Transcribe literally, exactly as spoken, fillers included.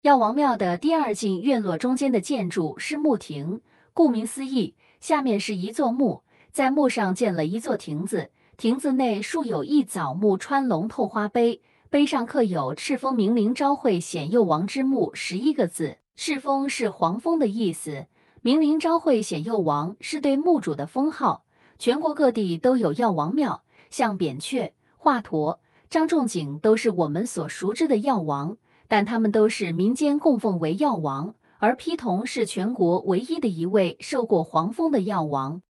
药王庙的第二进院落中间的建筑是墓亭，顾名思义，下面是一座墓，在墓上建了一座亭子，亭子内竖有一枣木穿龙透花碑，碑上刻有“敕封明灵昭惠显佑王之墓”十一个字。敕封是皇封的意思，明灵昭惠显佑王是对墓主的封号。全国各地都有药王庙，像扁鹊、华佗、张仲景都是我们所熟知的药王。但他们都是民间供奉为药王，而丕同是全国唯一的一位受过皇封的药王。